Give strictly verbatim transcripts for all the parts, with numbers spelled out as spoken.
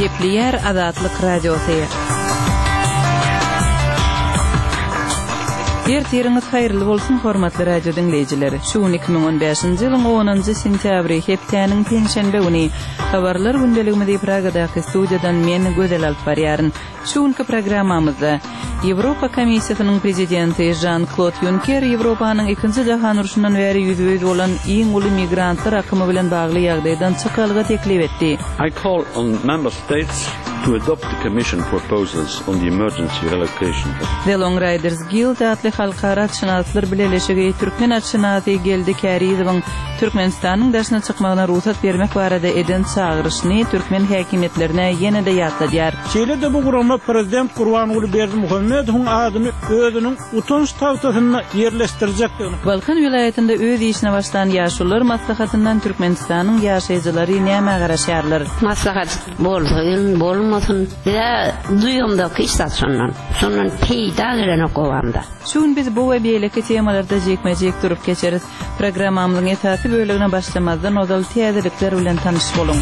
Gepli Azatlyk Radiosu. Ertiriniz hayırlı bolsun hormatly radio dinleyijileri. Şu iki ming on beşinji ýylyň onunjy sentýabry heptäniň penşenbe güni habarlar gündeliginde Pragadaky studiýadan men Gözel alyp barýaryn. Şuňky programmamyzda Ýewropa Komissiýasynyň prezidenti Jean-Claude Juncker Ýewropanyň ikinji jahan uruşundan bäri ýüzüňiz bolan iň uly migrantlar akymy bilen bagly ýagdaýdan çykalga teklip etdi. I call on member states to adopt the Commission proposals on the emergency relocation. The Long Riders Guild atly halkara çynatlar bileşigi Türkmen çynaty geldi Karizowyň Türkmenistanyň daşyna çykmagyna ruhsat bermek barada eden çağırışny Türkmen häkimetlerine ýene-de ýatladýar. Şeýle-de bu gurama prezident Gurbanuly Berdimuhammedowyň adyny özüniň utanç tawtasyna ýerleşdirjekdigini. Balkan vilayetinde öz işine başlayan ýaşular maslahatyndan Türkmenistanyň ýaşaýjylary näme garaşýarlar? Maslahat bolýan, bolmasyn, ya duýumdaky istasyondan. Sonun peýda gelen okowanda. Şuň biz bu we beýleki temalarda jekmejek durup geçeriz. Programmamyzyň esasy bölügine başlamazdan ozal täzelikler bilen tanyş boluň.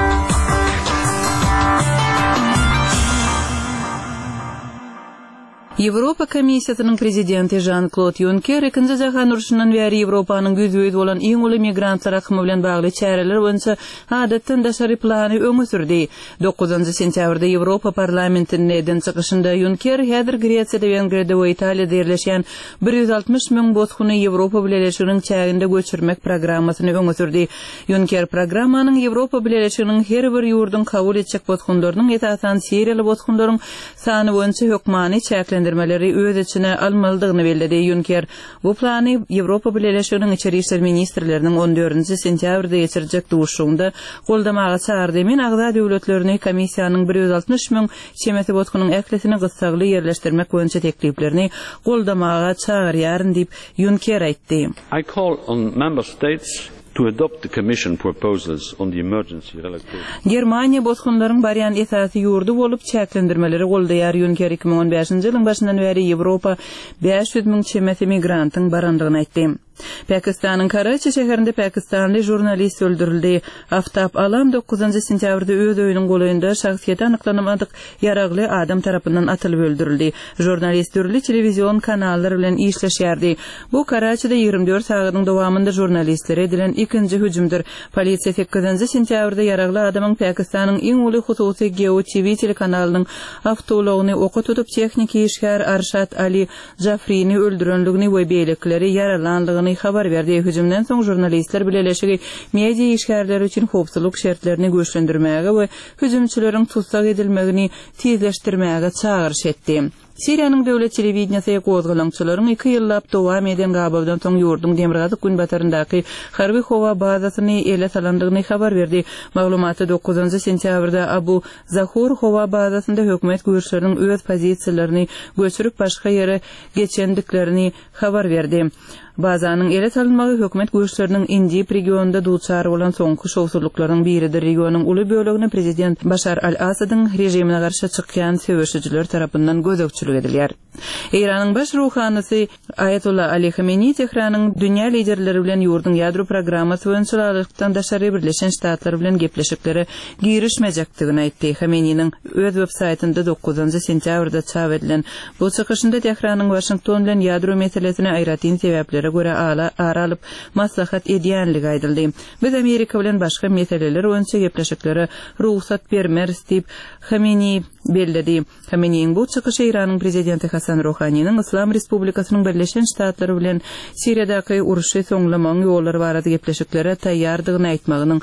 Ýewropa Komissiýasynyň prezidenti Jean-Claude Juncker ikinji jahan uruşundan bäri Ýewropanyň güýzüýiz bolan iň uly migrantlar akymy bilen bagly çäreler boýunça adatdan daşary plany öňe sürdi. dokuzunjy sentýabrda Ýewropa parlamentine eden çykyşynda Juncker häzir Gretsiýada, Wengriýada we Italiýada ýerleşýän bir ýüz altymyş miň bozguny Ýewropa bileşiginiň çäginde göçürmek programmasyny öňe sürdi. Juncker programmanyň Ýewropa bileşiginiň her bir ýurdun kabul etjek bozgunlarynyň esasan Siriýaly bozgunlaryň sany boýunça hökmany çäklendirmeleri öz içine almalydygyny bellädi. Juncker bu plany Ýewropa bileşiginiň içeri işler ministrleriniň on dördünji sentýabrda geçirjek duşugynda goldamaga çağırdy. Men agza döwletlerini komissiýanyň bir ýüz altymyş miň çemeti bozgunyň äklesini gysagly ýerleşdirmek boýunça tekliplerini goldamaga çağırýaryn diýip Juncker aýtdy. I call on member states to adopt the Commission proposals on the emergency relocation. Germaniýa bozgunlaryň barýan esasy ýurdu bolup çäklendirmeleri goldaýar. Juncker iki ming on beşinji ýylyň başyndan bäri Ýewropa beş ýüz miň çemeti migrantyň barandygyny aýtdy. Pakistanyň Karachi şäherinde pakistanly jurnalist öldürildi. Aftab Alam dokuzunjy sentýabrda öz öýüniň golaýynda şahsiýeti anyklanamadyk ýaragly adam tarapyndan atylyp öldürildi. Jurnalist türli telewizion kanallary bilen işleşýärdi. Bu Karachi'de ýygrimi dört sagatyň dowamında jurnalistlere edilen ikinji hüjümdür. Polisiýa sekizinji sentýabrda ýaragly adamyň Pakistanyň iň uly hususy Geo T V telekanalynyň awtologyny oka tutup tehnik işgär Arshad Ali Jafriyni öldürenligini we beýlekleri yaralandygyny habar berdi. Hüjümden soň jurnalistler bileşigi media işgärleri üçin howpsuzlyk şertlerini güýçlendirmäge we hüjümçileriň tutsak edilmegini tezleşdirmäge çağırış etdi. Siriýanyň döwlet telewizionyasy gozgalaňçylaryň iki ýyllap dowam eden gabawdan soň ýurdun Demirgazyk gün bataryndaky harby howa bazasyny ele salandygyny habar berdi. Maglumaty dokuzunjy sentýabrda Abu Zahur howa bazasynda hökümet güýçleriniň öz pozisiýalaryny göçürüp başga ýere geçendiklerini habar berdi. Bazanyň ele salynmagy hökümet güýçleriniň Idlib regionunda duçar bolan soňky şowsuzlyklaryň biridir. Regionyň uly bölegine prezident Başar al-Asadyň rejimine garşy çykýan söwüşçiler tarapyndan gözökçülük edilýär. Iranyň baş ruhanysy Ayatollah Ali Khamenei Tehranyň dünýä liderleri bilen ýurdun ýadro programmasy boýunça daşary Birleşen Ştatlar bilen gepleşikleri girişmejekdigini aýtdy. Khamenei'niň öz websaýtynda dokuzunjy sentýabrda çap edilen bu çykyşynda Tehranyň Washington bilen ýadro meselesine aýratyn sebäpleri göre ala aralyp maslahat edýänligi aýdyldy. Biz Amerika bilen başga meseleler boýunça gepleşikleri ruhsat bermeriz diýip Khamenei bellädi. Khameneiň bu çykyşy Iranyň prezidenti Hasan Rouhanyň Islam Respublikasynyň Birleşen Ştatlary bilen Siriýadaky uruşy soňlamagyň ýollary barada gepleşiklere taýýardygyny aýtmagynyň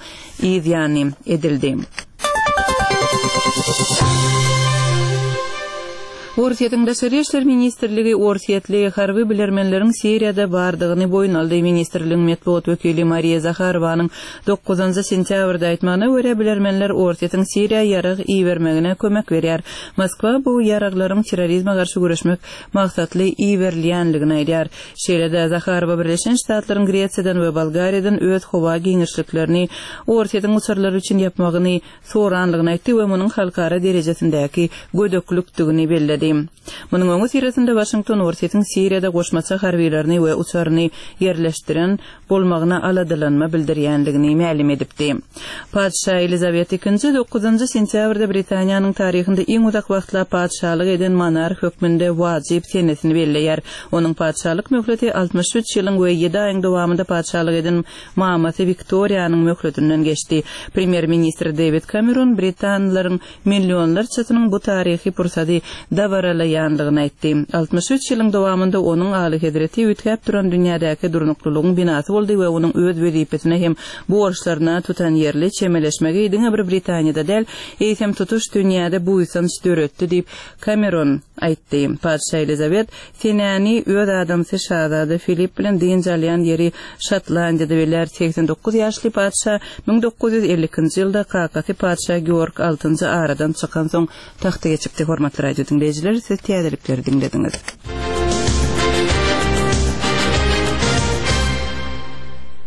ýany edildi. Orsiýatyň daşary işler ministrligi orsiýetli harby bilermenleriň Siriýada bardygyny boýun aldy. Ministrligiň medeniýet wekili Mariya Zakharowanyň dokuzunjy sentýabrda aýtmagyna görä bilermenler orsiýatyň Siriýa ýarag iýermegine kömek berýär. Moskwa bu ýaraglaryň terrorizme garşy güreşmek maksatly iýerilýänligini aýdýar. Şeýle-de Zakharowa Birleşen Ştatlaryň Gretsiýadan we Bolgariýadan öz howa giňişliklerini orsiýatyň uçurlary üçin ýapmagyny soranlygyny aýtdy we munyň halkara derejesindäki gödöklükdigini bellädi. etdi. Munyň öňü siresinde Washington Universitetiň Siriýada goşmaça harbiýlerini we uçaryny yerleşdiren bolmagyna aladylanma bildirýändigini ma'lum edipdi. Padşah Elizabeth ikinji dokuzunji sentýabrda Britaniýanyň taryhynda iň uzak wagtlar padşahlyk eden monarh hökmünde wajyp senesini belleýär. Onuň padşahlyk möhleti altmış üç ýylyň we ýedi aýyň dowamında padşahlyk eden Mamata Victoriýanyň möhletinden geçdi. Premier ministr David Cameron Britanlaryň millionlarçasynyň bu taryhy pursady dabaralaýandygyny aýtdy. altmış üç ýylyň dowamında onuň aly hedreti ütkep duran dünýädäki durnuklulygyň binasy boldy we onuň öz wezipetine hem borçlaryna tutan yerli çemeleşmege ýediňe bir Britaniýada däl eýsem tutuş dünýäde bu ýysany döretdi diýip Cameron aýtdy. Padşah Elizabeth senäni öz adamsy şahzada Philip bilen diňjalýan ýeri Şotlandiýada beler. seksen dokuz ýaşly padşah ming dokuz ýüz ellikinji ýylda kakasy padşah Georg altynjy aradan çykan soň tahta geçipdi. Hormatly radio dinleýijiler, siz täzelikleri dinlediňiz.